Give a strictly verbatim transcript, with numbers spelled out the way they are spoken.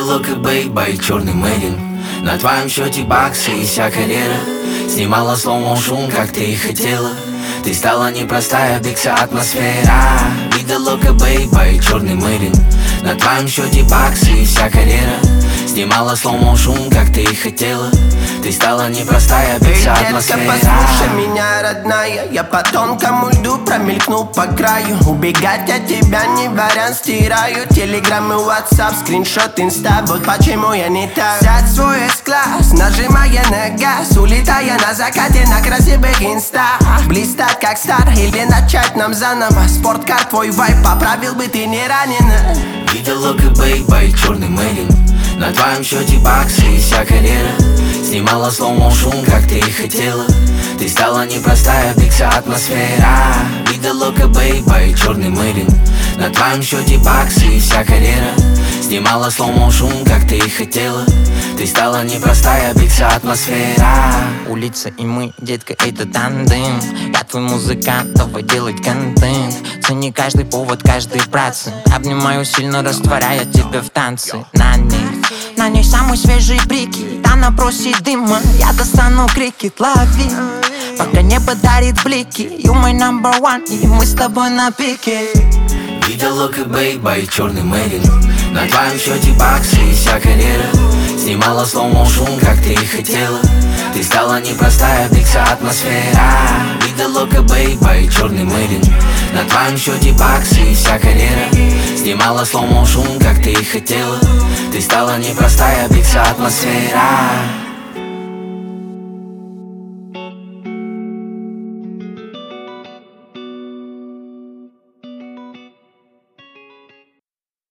Видел лук и бейбай, черный мэрин. На твоем счете баксы и вся карьера. Снимала слоумо шум, как ты и хотела. Ты стала непростая, бикса атмосфера. Видел лук и бейбай, черный мэрин. На твоем счете баксы и вся карьера. Снимала слоумо шум, как ты и хотела. Ты стала непростая, бикса атмосфера. Эй, детка, послушай меня, родная. Я по тонкому льду промелькну по краю. Убегать от тебя не вариант, стираю телеграммы, ватсап, скриншот, инста. Вот почему я не так. Сядь в свой эс-класс, нажимая на газ, улетая на закате на красивых инстах. Блистать как стар или начать нам заново. Спорткар, твой вайп поправил бы, ты не ранена. Видел лук и бейбай, черный мэрин. На твоем счете баксы и вся карьера. Снимала слоумо шум, как ты и хотела. Ты стала непростая, бикса атмосфера. Видел лук и бейбай, черный мэрин. На твоем счете баксы и вся карьера. Снимала слоумо шум, как ты и хотела. Ты стала непростая, бикса атмосфера. Улица и мы, детка, это тандем. Я твой музыкант, давай делать контент. Цени каждый повод, каждый процент. Обнимаю сильно, растворяя тебя в танце. На ней, на ней самые свежие брики. Она просит дыма, я достану крикет, лови. Пока небо дарит блики. You my number one, и мы с тобой на пике. Видел лук и бейбай, черный мэрин. На твоем счете баксы и вся карьера. Снимала слоумо шум, как ты и хотела. Ты стала непростая, бикса атмосфера. Видел лук и бейбай, черный мэрин. На твоем счете баксы и вся карьера. Снимала слоумо шум, как ты и хотела. Ты стала непростая, бикса атмосфера.